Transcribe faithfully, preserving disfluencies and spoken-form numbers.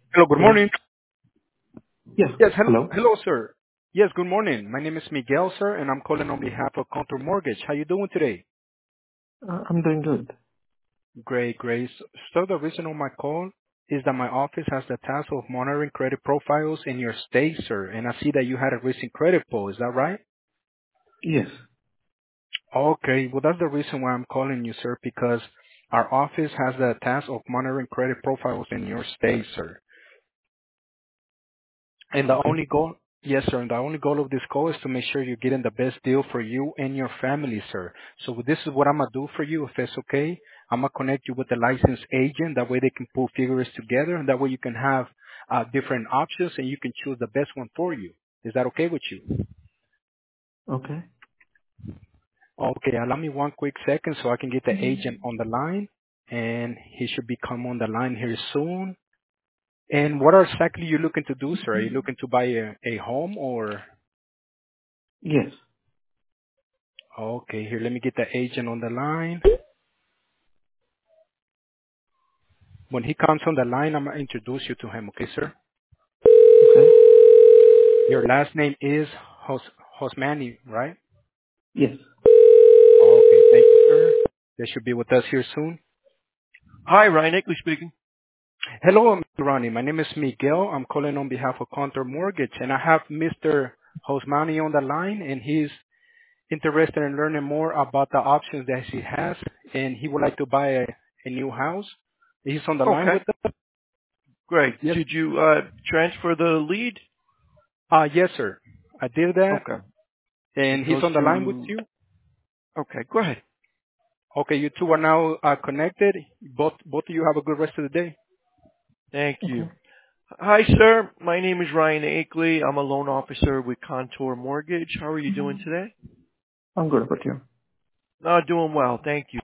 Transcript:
Hello, good Hello? morning. Yes. Yes, hello, Hello? hello, sir. Yes, good morning. My name is Miguel, sir, and I'm calling on behalf of Contour Mortgage. How you doing today? Uh, I'm doing good. Great, great. So the reason of my call is that my office has the task of monitoring credit profiles in your state, sir, and I see that you had a recent credit pull. Is that right? Yes. Okay, well, that's the reason why I'm calling you, sir, because our office has the task of monitoring credit profiles in your state, sir. And the Okay. only goal, yes, sir, and the only goal of this call is to make sure you're getting the best deal for you and your family, sir. So this is what I'm gonna do for you, if it's okay. I'm gonna connect you with the licensed agent. That way they can pull figures together, and that way you can have uh, different options, and you can choose the best one for you. Is that okay with you? Okay. Okay, allow me one quick second so I can get the agent on the line, and he should become on the line here soon. And what are exactly you looking to do, sir? Are you looking to buy a, a home or? Yes. Okay, here, let me get the agent on the line. When he comes on the line, I'm going to introduce you to him, okay, sir? Okay. Your last name is Hos Hosmani, right? Yes. Okay, thank you, sir. They should be with us here soon. Hi, Ryan Akeley speaking. Hello, Mister Ronnie. My name is Miguel. I'm calling on behalf of Contour Mortgage, and I have Mister Hosmani on the line, and he's interested in learning more about the options that he has, and he would like to buy a, a new house. He's on the line Okay, with us? great. Yes. Did you uh, transfer the lead? Uh, yes, sir. I did that. Okay. It And he's goes on the line with to. you. Okay, go ahead. Okay, you two are now uh, connected. Both both of you have a good rest of the day. Thank you. Okay. Hi, sir. My name is Ryan Akeley. I'm a loan officer with Contour Mortgage. How are you doing today? I'm good about you. Uh, doing well. Thank you.